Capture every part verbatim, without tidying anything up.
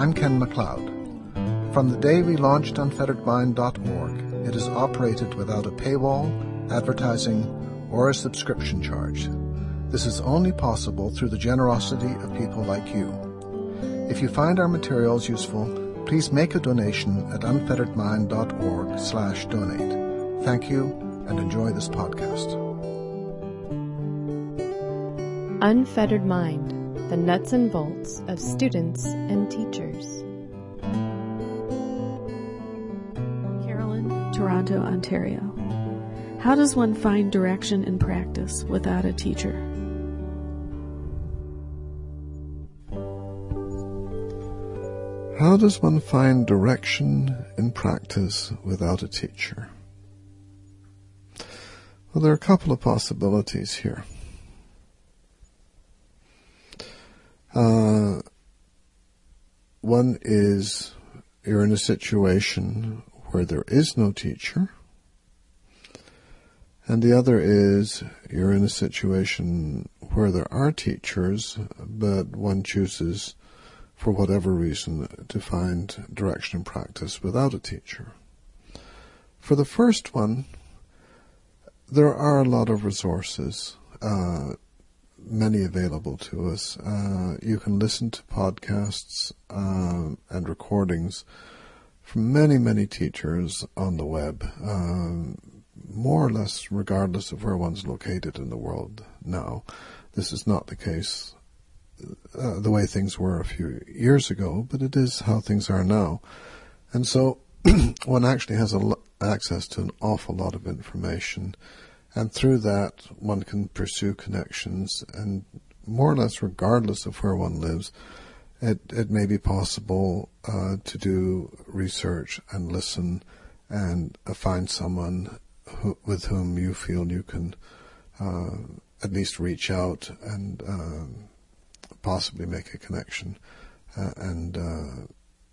I'm Ken MacLeod. From the day we launched unfettered mind dot org, it is operated without a paywall, advertising, or a subscription charge. This is only possible through the generosity of people like you. If you find our materials useful, please make a donation at unfettered mind dot org slash donate. Thank you, and enjoy this podcast. Unfettered Mind, the nuts and bolts of students and teachers. Carolyn, Toronto, Ontario. How does one find direction in practice without a teacher? How does one find direction in practice without a teacher? Well, there are a couple of possibilities here. Uh, one is you're in a situation where there is no teacher, and the other is you're in a situation where there are teachers, but one chooses, for whatever reason, to find direction in practice without a teacher. For the first one, there are a lot of resources, uh, many available to us. Uh, you can listen to podcasts uh, and recordings from many, many teachers on the web, um, more or less regardless of where one's located in the world now. This is not the case uh, the way things were a few years ago, but it is how things are now. And so one actually has a lo- access to an awful lot of information. And through that, one can pursue connections, and more or less regardless of where one lives, it, it may be possible uh, to do research and listen and uh, find someone who, with whom you feel you can uh, at least reach out and uh, possibly make a connection uh, and uh,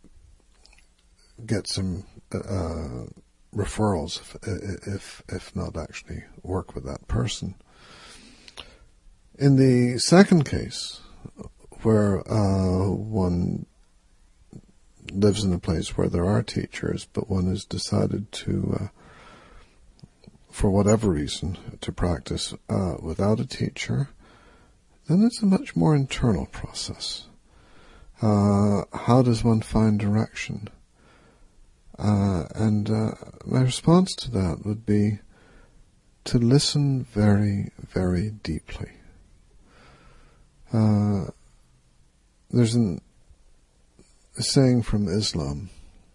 get some Uh, referrals, if, if if not actually work with that person. In the second case, where uh, one lives in a place where there are teachers, but one has decided to, uh, for whatever reason, to practice uh, without a teacher, then it's a much more internal process. Uh, how does one find direction? Uh, and uh, my response to that would be to listen very, very deeply. Uh, there's an, a saying from Islam: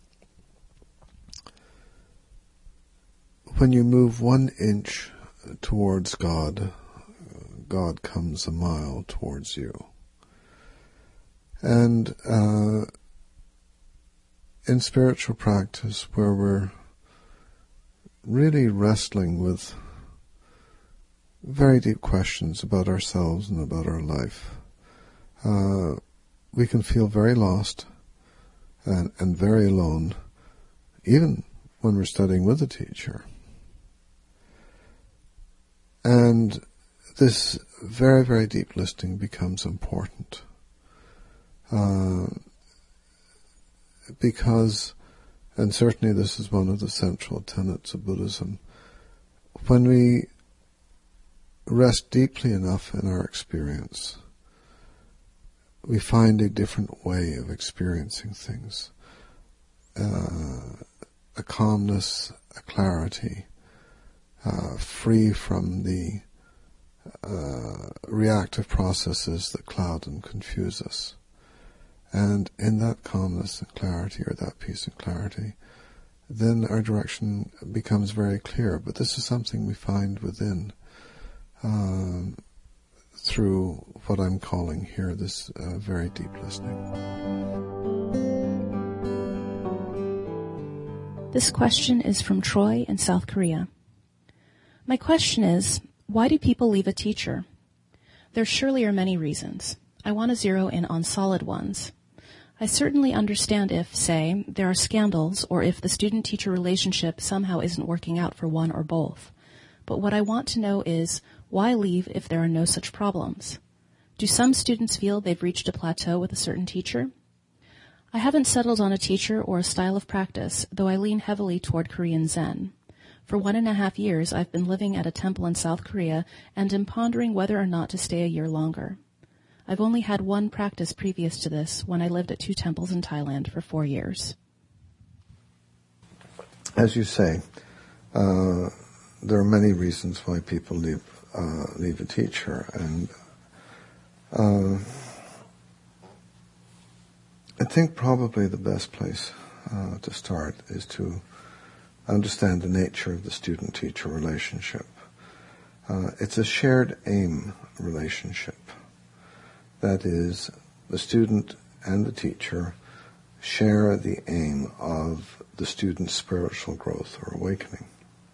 when you move one inch towards God, God comes a mile towards you. And uh, in spiritual practice, where we're really wrestling with very deep questions about ourselves and about our life, uh, we can feel very lost and, and very alone, even when we're studying with a teacher. And this very, very deep listening becomes important. Uh, Because, and certainly this is one of the central tenets of Buddhism, when we rest deeply enough in our experience, we find a different way of experiencing things. Uh, a calmness, a clarity, uh, free from the uh, reactive processes that cloud and confuse us. And in that calmness and clarity, or that peace and clarity, then our direction becomes very clear. But this is something we find within um, through what I'm calling here this uh, very deep listening. This question is from Troy in South Korea. My question is, why do people leave a teacher? There surely are many reasons. I want to zero in on solid ones. I certainly understand if, say, there are scandals or if the student-teacher relationship somehow isn't working out for one or both. But what I want to know is, why leave if there are no such problems? Do some students feel they've reached a plateau with a certain teacher? I haven't settled on a teacher or a style of practice, though I lean heavily toward Korean Zen. For one and a half years, I've been living at a temple in South Korea and am pondering whether or not to stay a year longer. I've only had one practice previous to this when I lived at two temples in Thailand for four years. As you say, uh, there are many reasons why people leave uh, leave a teacher, and uh, I think probably the best place uh, to start is to understand the nature of the student-teacher relationship. Uh, it's a shared aim relationship. That is, the student and the teacher share the aim of the student's spiritual growth or awakening.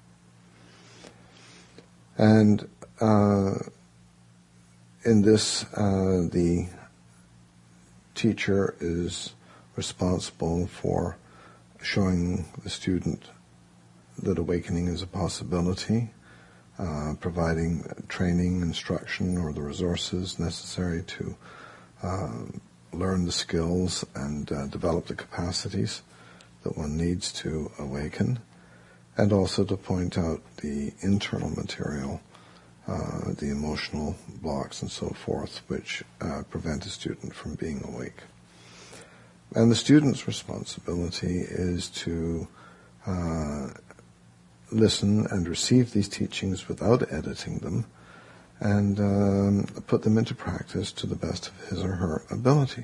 And uh, in this, uh, the teacher is responsible for showing the student that awakening is a possibility, uh, providing training, instruction, or the resources necessary to uh, learn the skills and uh, develop the capacities that one needs to awaken, and also to point out the internal material, uh, the emotional blocks and so forth, which uh, prevent a student from being awake. And the student's responsibility is to uh, listen and receive these teachings without editing them, and um, put them into practice to the best of his or her ability.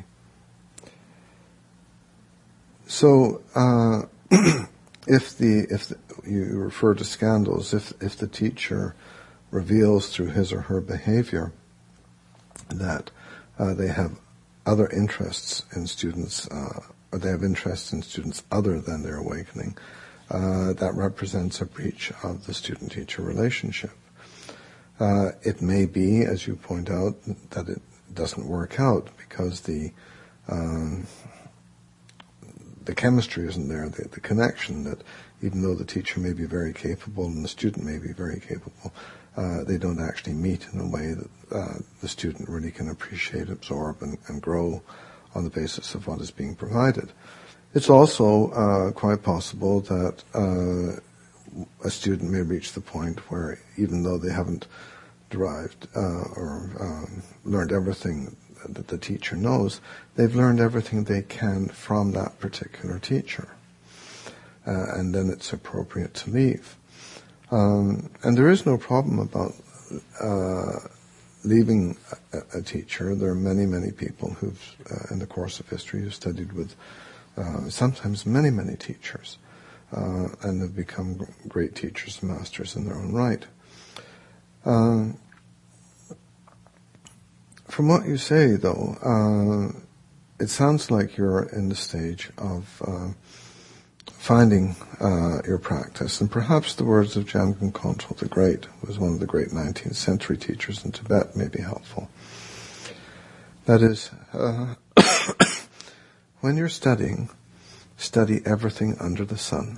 So, uh, if the if the, you refer to scandals, if if the teacher reveals through his or her behavior that uh, they have other interests in students, uh, or they have interests in students other than their awakening, uh, that represents a breach of the student-teacher relationship. Uh, it may be, as you point out, that it doesn't work out because the um, the chemistry isn't there, the, the connection, that even though the teacher may be very capable and the student may be very capable, uh, they don't actually meet in a way that uh, the student really can appreciate, absorb, and, and grow on the basis of what is being provided. It's also uh, quite possible that uh, a student may reach the point where, even though they haven't derived uh, or um, learned everything that the teacher knows, they've learned everything they can from that particular teacher. Uh, and then it's appropriate to leave. Um, and there is no problem about uh, leaving a, a teacher. There are many, many people who've, uh, in the course of history, who've studied with uh, sometimes many, many teachers, uh, and have become g- great teachers and masters in their own right. Um, From what you say, though, uh, it sounds like you're in the stage of uh, finding uh, your practice. And perhaps the words of Jamgon Kongtrul the Great, who was one of the great nineteenth century teachers in Tibet, may be helpful. That is, uh, when you're studying, study everything under the sun.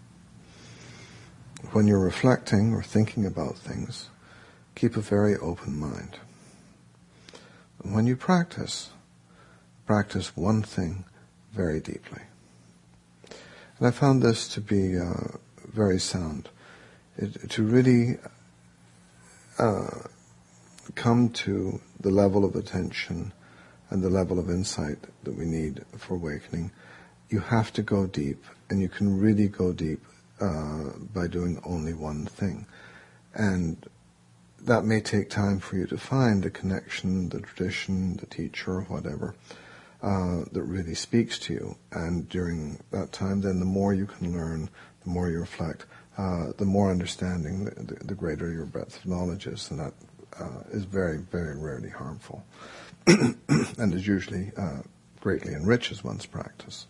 When you're reflecting or thinking about things, keep a very open mind. When you practice, practice one thing very deeply. And I found this to be uh, very sound. It, to really uh, come to the level of attention and the level of insight that we need for awakening, you have to go deep, and you can really go deep uh, by doing only one thing. And that may take time for you to find the connection, the tradition, the teacher, whatever, uh, that really speaks to you. And during that time, then the more you can learn, the more you reflect, uh, the more understanding, the, the greater your breadth of knowledge is. And that uh, is very, very rarely harmful and is usually uh, greatly enriches one's practice.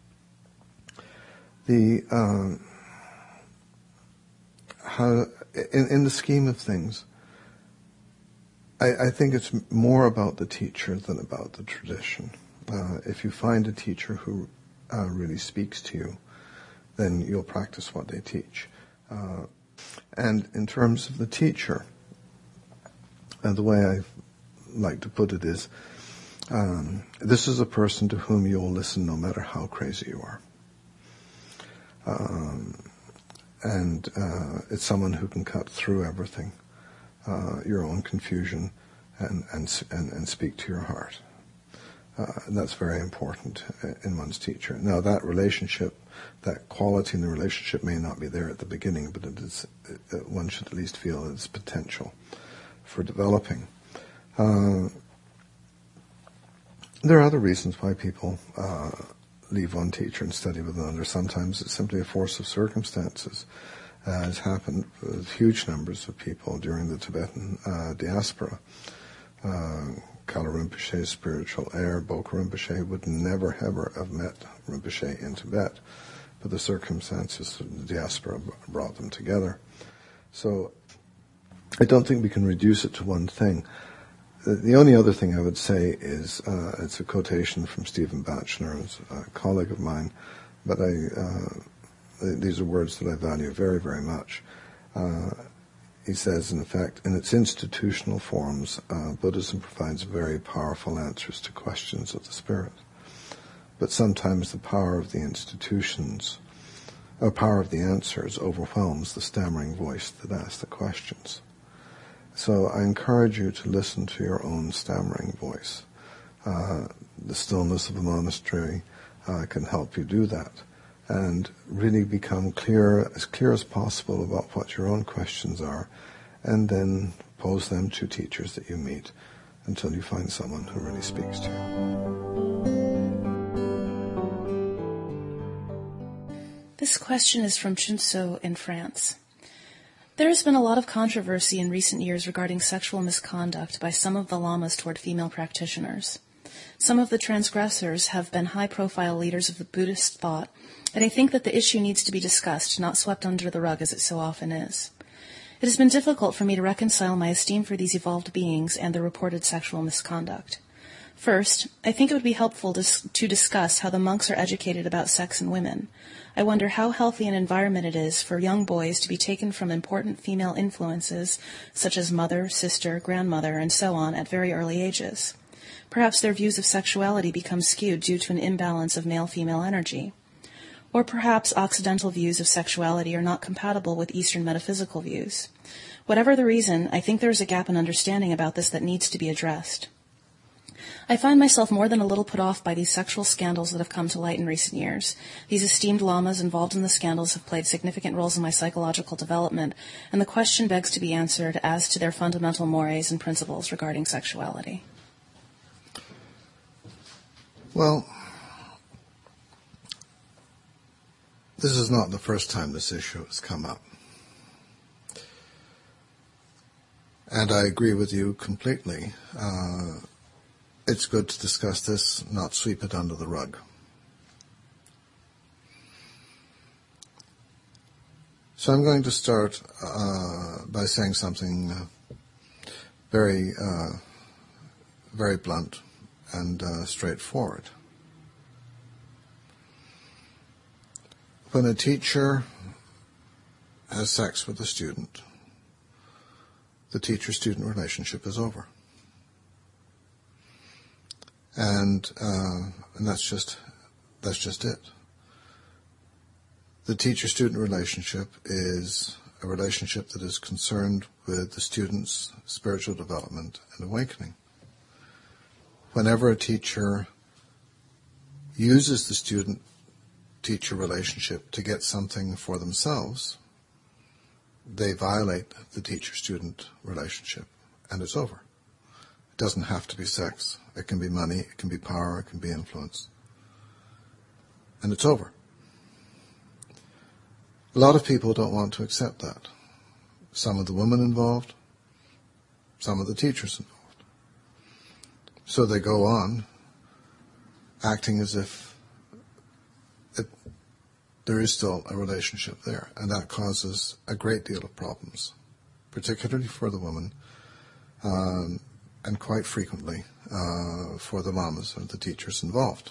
The uh, how in, in the scheme of things, I, I think it's more about the teacher than about the tradition. Uh, if you find a teacher who uh, really speaks to you, then you'll practice what they teach. Uh, and in terms of the teacher, uh, the way I like to put it is, Um, this is a person to whom you will listen no matter how crazy you are. Um, and uh, it's someone who can cut through everything, uh, your own confusion, and, and, and, and speak to your heart. Uh, and that's very important in one's teacher. Now, that relationship, that quality in the relationship may not be there at the beginning, but it is, it, one should at least feel its potential for developing. Uh, there are other reasons why people uh, leave one teacher and study with another. Sometimes it's simply a force of circumstances, uh, as happened with huge numbers of people during the Tibetan uh, diaspora. Uh, Kala Rinpoche's spiritual heir, Bokha Rinpoche, would never ever have met Rinpoche in Tibet, but the circumstances of the diaspora brought them together. So I don't think we can reduce it to one thing. The, the only other thing I would say is, uh, it's a quotation from Stephen Batchelor, a colleague of mine, but I, uh, these are words that I value very, very much. Uh, He says, in effect, in its institutional forms, uh, Buddhism provides very powerful answers to questions of the spirit. But sometimes the power of the institutions, or power of the answers, overwhelms the stammering voice that asks the questions. So I encourage you to listen to your own stammering voice. Uh, the stillness of a monastery uh, can help you do that, and really become clear, as clear as possible about what your own questions are, and then pose them to teachers that you meet until you find someone who really speaks to you. This question is from Chunso in France. There has been a lot of controversy in recent years regarding sexual misconduct by some of the lamas toward female practitioners. Some of the transgressors have been high-profile leaders of the Buddhist thought, and I think that the issue needs to be discussed, not swept under the rug as it so often is. It has been difficult for me to reconcile my esteem for these evolved beings and the reported sexual misconduct. First, I think it would be helpful to, to discuss how the monks are educated about sex and women. I wonder how healthy an environment it is for young boys to be taken from important female influences, such as mother, sister, grandmother, and so on, at very early ages. Perhaps their views of sexuality become skewed due to an imbalance of male-female energy. Or perhaps Occidental views of sexuality are not compatible with Eastern metaphysical views. Whatever the reason, I think there is a gap in understanding about this that needs to be addressed. I find myself more than a little put off by these sexual scandals that have come to light in recent years. These esteemed lamas involved in the scandals have played significant roles in my psychological development, and the question begs to be answered as to their fundamental mores and principles regarding sexuality. Well, this is not the first time this issue has come up. And I agree with you completely. Uh, it's good to discuss this, not sweep it under the rug. So I'm going to start uh, by saying something uh, very, uh, very blunt and uh, straightforward. When a teacher has sex with a student, the teacher-student relationship is over. And uh, and that's just that's just it. The teacher-student relationship is a relationship that is concerned with the student's spiritual development and awakening. Whenever a teacher uses the student-teacher relationship to get something for themselves, they violate the teacher-student relationship, and it's over. It doesn't have to be sex. It can be money, it can be power, it can be influence. And it's over. A lot of people don't want to accept that. Some of the women involved, some of the teachers involved. So they go on acting as if it, there is still a relationship there, and that causes a great deal of problems, particularly for the woman, um, and quite frequently uh, for the lamas and the teachers involved.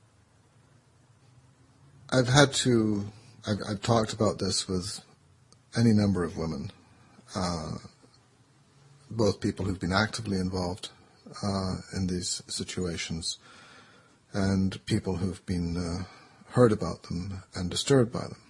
I've had to, I've, I've talked about this with any number of women, uh, both people who've been actively involved uh, in these situations and people who've been uh, heard about them and disturbed by them.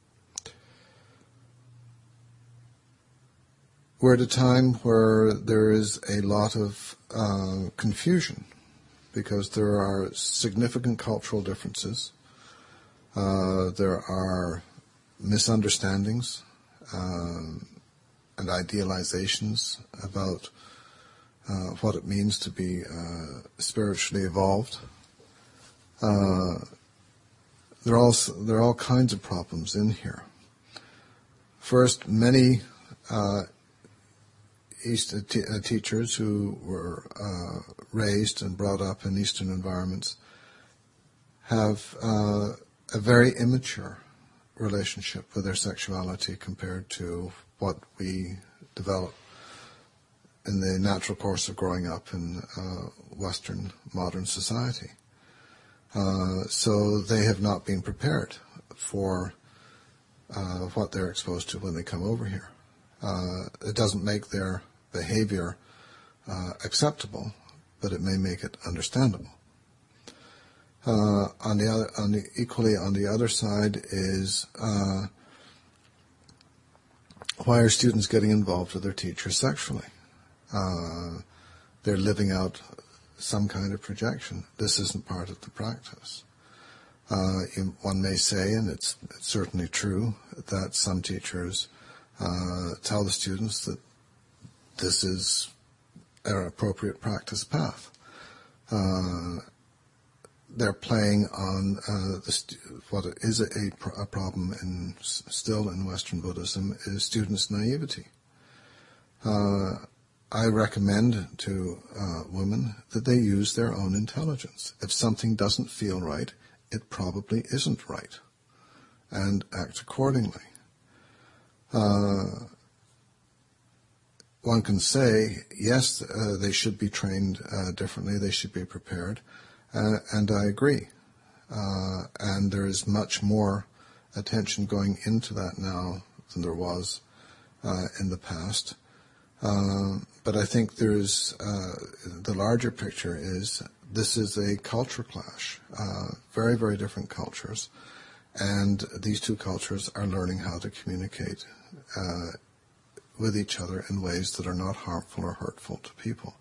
We're at a time where there is a lot of uh, confusion because there are significant cultural differences. Uh, there are misunderstandings uh, and idealizations about uh, what it means to be uh, spiritually evolved. Uh, there, are all, there are all kinds of problems in here. First, many uh, East, uh, t- uh, teachers who were uh, raised and brought up in Eastern environments have uh, a very immature relationship with their sexuality compared to what we develop in the natural course of growing up in uh, Western modern society. Uh, so they have not been prepared for uh, what they're exposed to when they come over here. Uh, it doesn't make their behavior uh, acceptable, but it may make it understandable. Uh, on the other, on the equally on the other side is uh, why are students getting involved with their teachers sexually? Uh, they're living out some kind of projection. This isn't part of the practice. Uh, you, one may say, and it's, it's certainly true, that some teachers uh, tell the students that this is an appropriate practice path. Uh, they're playing on uh, the st- what is a, a, a problem in still in Western Buddhism is students' naivety. Uh, I recommend to uh, women that they use their own intelligence. If something doesn't feel right, it probably isn't right, and act accordingly. Uh, one can say, yes, uh, they should be trained uh, differently, they should be prepared, uh, and I agree. Uh, and there is much more attention going into that now than there was uh, in the past. Uh, but I think there's, uh, the larger picture is this is a culture clash, uh, very, very different cultures. And these two cultures are learning how to communicate uh, with each other in ways that are not harmful or hurtful to people.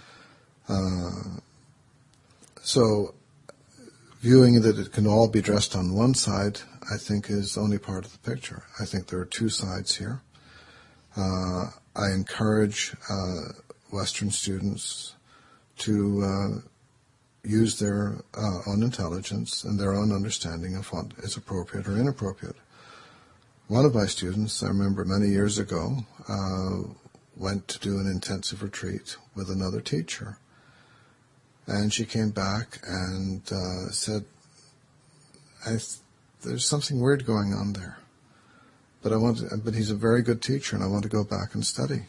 Uh, so viewing that it can all be dressed on one side, I think, is only part of the picture. I think there are two sides here. Uh, I encourage uh, Western students to uh, use their uh, own intelligence and their own understanding of what is appropriate or inappropriate. One of my students, I remember many years ago, uh, went to do an intensive retreat with another teacher. And she came back and uh, said, I th- there's something weird going on there. But I want to, but he's a very good teacher, and I want to go back and study.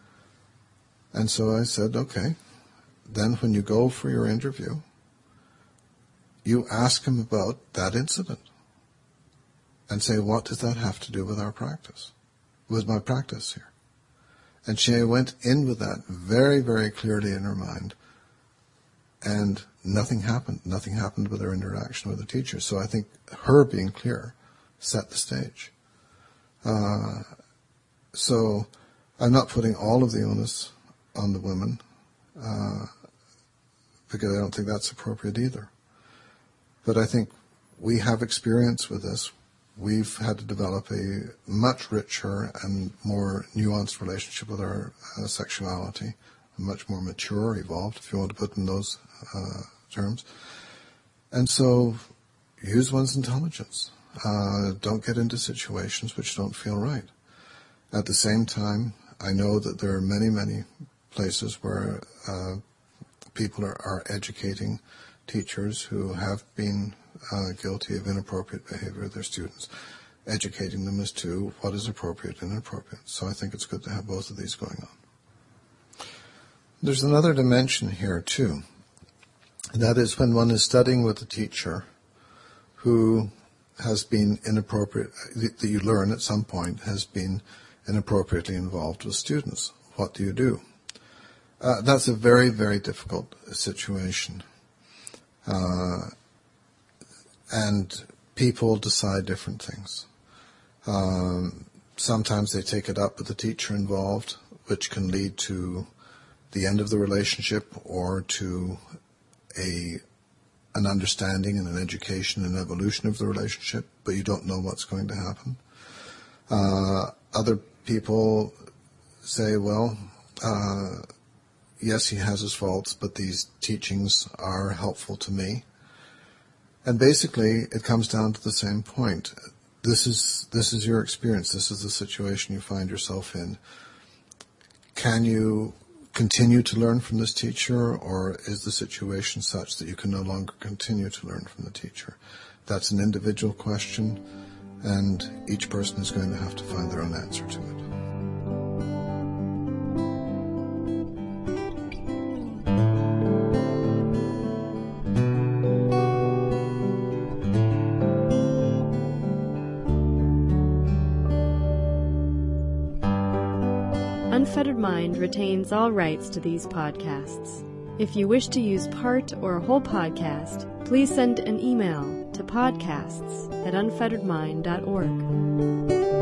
And so I said, okay. Then when you go for your interview, you ask him about that incident and say, what does that have to do with our practice, with my practice here? And she went in with that very, very clearly in her mind, and nothing happened. Nothing happened with her interaction with the teacher. So I think her being clear set the stage. Uh, so I'm not putting all of the onus on the women, uh, because I don't think that's appropriate either. But I think we have experience with this. We've had to develop a much richer and more nuanced relationship with our uh, sexuality, a much more mature, evolved, if you want to put in those uh, terms. And so use one's intelligence. Uh, don't get into situations which don't feel right. At the same time, I know that there are many, many places where uh, people are, are educating teachers who have been uh, guilty of inappropriate behavior of their students, educating them as to what is appropriate and inappropriate. So I think it's good to have both of these going on. There's another dimension here, too. That is when one is studying with a teacher who has been inappropriate, that you learn at some point has been inappropriately involved with students. What do you do? Uh, that's a very, very difficult situation. Uh, and people decide different things. Um, sometimes they take it up with the teacher involved, which can lead to the end of the relationship or to a an understanding and an education and evolution of the relationship, but you don't know what's going to happen. Uh, other people say, well, uh, yes, he has his faults, but these teachings are helpful to me. And basically, it comes down to the same point. This is this is your experience. This is the situation you find yourself in. Can you continue to learn from this teacher, or is the situation such that you can no longer continue to learn from the teacher? That's an individual question, and each person is going to have to find their own answer to it. Unfettered Mind retains all rights to these podcasts. If you wish to use part or a whole podcast, please send an email to podcasts at unfettered mind dot org.